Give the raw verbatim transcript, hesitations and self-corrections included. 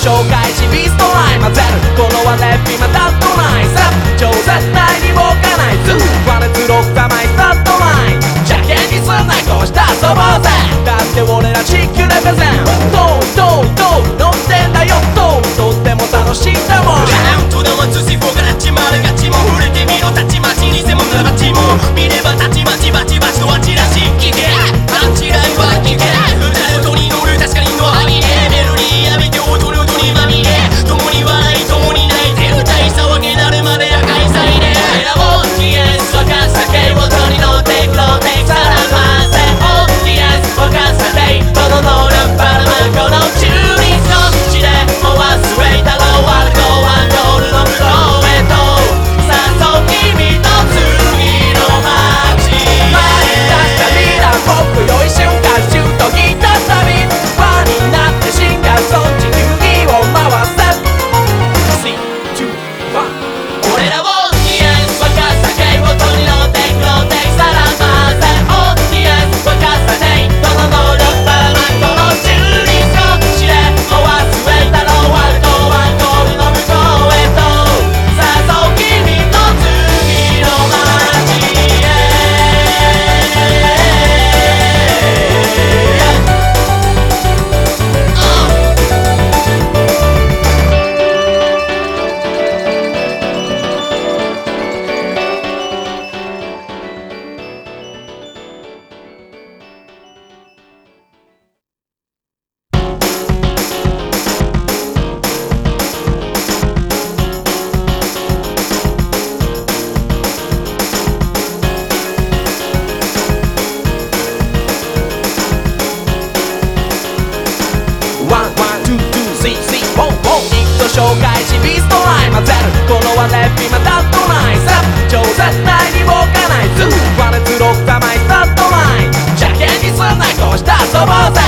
紹介しビストライン混ぜるこのはレッピマダットラインさ超絶対に動かないズワネツロッカマイスタットライン邪険にすんなこうした遊ぼうぜだって俺ら地球レペゼントウトウトウ乗ってんだよトウとっても楽しいんだもんカウントダウンツースリーフォーからちまるがちも触れてみろたちまち偽物のバチも見ればたちまちバチバチとあちらし聞けあちらいは聞け歌うとに乗る確かにのはみれメロディー浴びて踊る音にまみれ共に笑い共に泣いて歌い騒げなるまで赤いサイレン選ぼうディエンス沸かす酒を取り乗ってクローテイさらばせおディエンス沸かさてこの能力パラマンこの中立の地でもう忘れたろうアルコールゴールの向こうへとさあそう君と次の街前に出した未来僕よ一瞬間シュートギター旅ファンになってシンガーソン地球儀を回せスリー、ツー、ワン俺らをディエンス沸かす酒を取り乗ってクローテイさらばせおディエンス沸かさてこの能力パラマンこの中立の地でもう忘れたろうアルコールの向こうへとさあそう君と次の街ワンワンツーツースリースリーフォーフォーニット紹介しビストライン混ぜるこのはレッピマダットラインさ超絶対に動かないズワネツロッカマイスタットライン邪険にすんなこうした遊ぼうぜ